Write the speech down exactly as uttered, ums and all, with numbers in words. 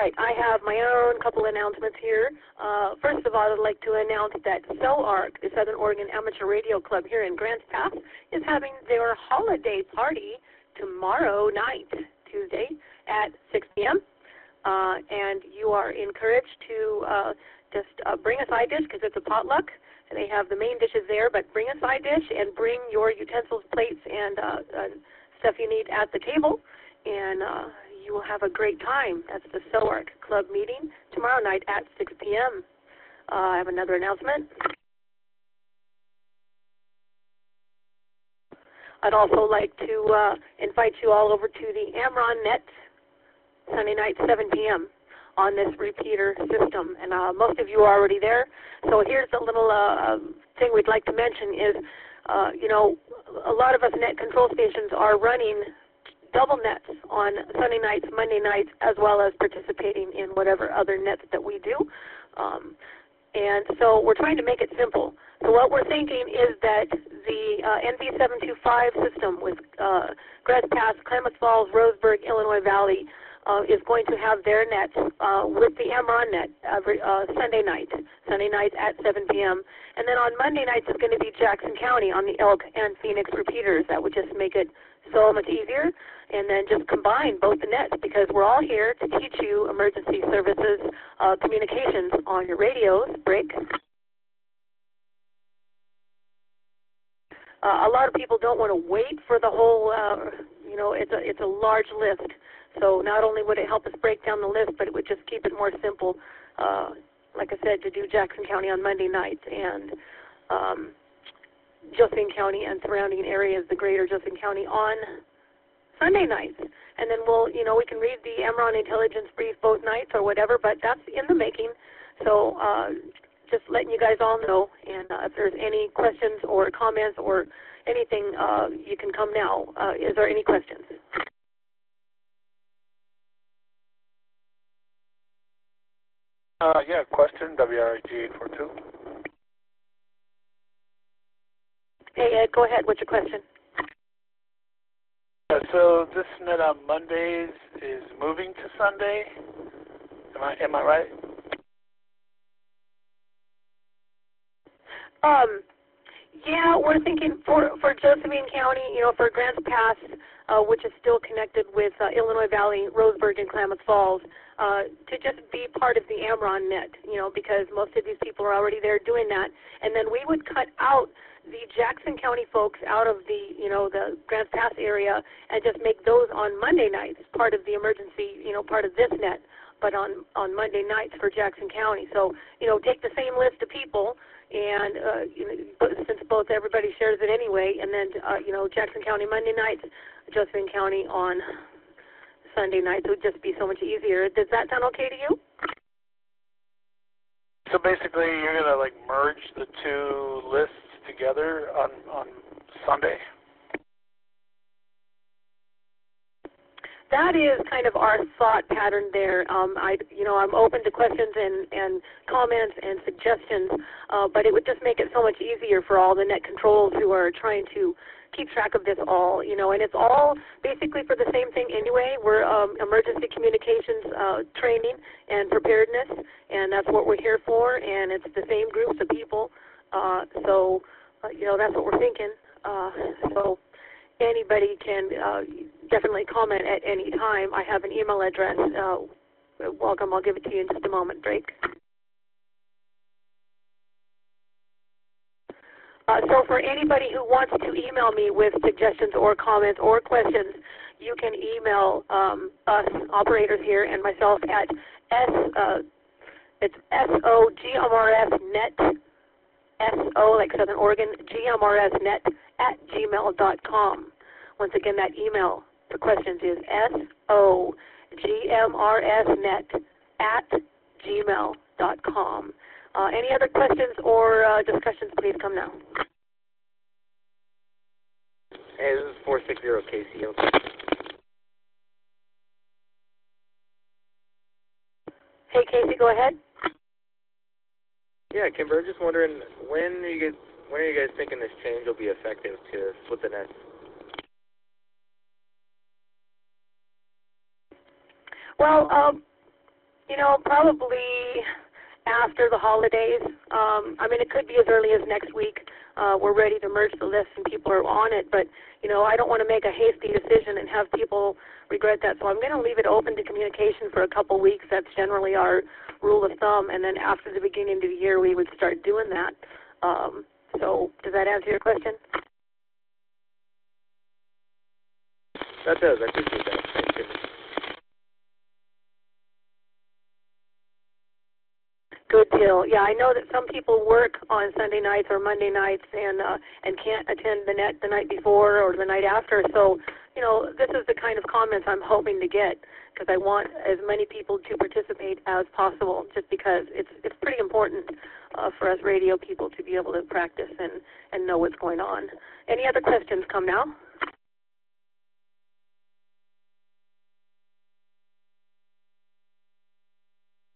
right, I have my own couple announcements here. Uh, first of all, I'd like to announce that SOARC, the Southern Oregon Amateur Radio Club here in Grants Pass, is having their holiday party tomorrow night, Tuesday, at six p m Uh, and you are encouraged to uh, just uh, bring a side dish because it's a potluck. They have the main dishes there, but bring a side dish and bring your utensils, plates, and uh, uh, stuff you need at the table, and uh, you will have a great time. That's the SOARC Club meeting tomorrow night at six p m Uh, I have another announcement. I'd also like to uh, invite you all over to the Amron Net Sunday night, seven p m on this repeater system, and uh, most of you are already there. So here's a little uh, thing we'd like to mention is, uh, you know, a lot of us net control stations are running double nets on Sunday nights, Monday nights, as well as participating in whatever other nets that we do. Um, and so we're trying to make it simple. So what we're thinking is that the uh, N V seven two five system with uh, Grants Pass, Klamath Falls, Roseburg, Illinois Valley, Uh, is going to have their nets uh, with the Amron net every uh, Sunday night, Sunday nights at seven p m And then on Monday nights it's going to be Jackson County on the Elk and Phoenix repeaters. That would just make it so much easier. And then just combine both the nets because we're all here to teach you emergency services uh, communications on your radios. Break. Uh, a lot of people don't want to wait for the whole, uh, you know, it's a, it's a large list. So not only would it help us break down the list, but it would just keep it more simple, uh, like I said, to do Jackson County on Monday nights and um, Josephine County and surrounding areas, the greater Josephine County, on Sunday nights. And then we'll, you know, we can read the Amron Intelligence Brief both nights or whatever, but that's in the making. So uh, just letting you guys all know. And uh, if there's any questions or comments or anything, uh, you can come now. Uh, is there any questions? Uh, yeah, question, W R G eight four two. Hey, Ed, go ahead. What's your question? Uh, so this net on Mondays is moving to Sunday. Am I, am I right? Um, yeah, we're thinking for, for Josephine County, you know, for Grants Pass, uh, which is still connected with uh, Illinois Valley, Roseburg, and Klamath Falls, uh, to just be part of the Amron net, you know, because most of these people are already there doing that. And then we would cut out the Jackson County folks out of the, you know, the Grants Pass area and just make those on Monday nights part of the emergency, you know, part of this net, but on, on Monday nights for Jackson County. So, you know, take the same list of people, and uh, you know, since both everybody shares it anyway, and then, uh, you know, Jackson County Monday nights, Josephine County on Sunday nights would just be so much easier. Does that sound okay to you? So basically you're going to, like, merge the two lists together on, on Sunday? That is kind of our thought pattern there. Um, I, you know, I'm open to questions and, and comments and suggestions, uh, but it would just make it so much easier for all the net controls who are trying to keep track of this all, you know, and it's all basically for the same thing anyway. We're um, emergency communications uh, training and preparedness, and that's what we're here for, and it's the same groups of people. Uh, so, uh, you know, that's what we're thinking. Uh, so anybody can uh, definitely comment at any time. I have an email address. Uh, welcome. I'll give it to you in just a moment. Drake. Uh, so for anybody who wants to email me with suggestions or comments or questions, you can email um, us operators here and myself at s uh, it's S O G M R S net, S O like Southern Oregon, G M R S net at gmail dot com. Once again, that email for questions is S O G M R S net at gmail dot com. Uh, any other questions or uh, discussions, please come now. Hey, this is four six zero K C O. Hey, Casey, go ahead. Yeah, Kimber, just wondering, when are you guys, when are you guys thinking this change will be effective to split the nets? Well, um, You know, probably after the holidays. Um, I mean, it could be as early as next week. Uh, we're ready to merge the list and people are on it, but, you know, I don't want to make a hasty decision and have people regret that. So I'm going to leave it open to communication for a couple weeks. That's generally our rule of thumb, and then after the beginning of the year, we would start doing that. Um, so does that answer your question? That does. I appreciate that. Thank you. Good deal. Yeah, I know that some people work on Sunday nights or Monday nights and uh, and can't attend the net the night before or the night after. So, you know, this is the kind of comments I'm hoping to get, because I want as many people to participate as possible, just because it's it's pretty important uh, for us radio people to be able to practice and, and know what's going on. Any other questions come now?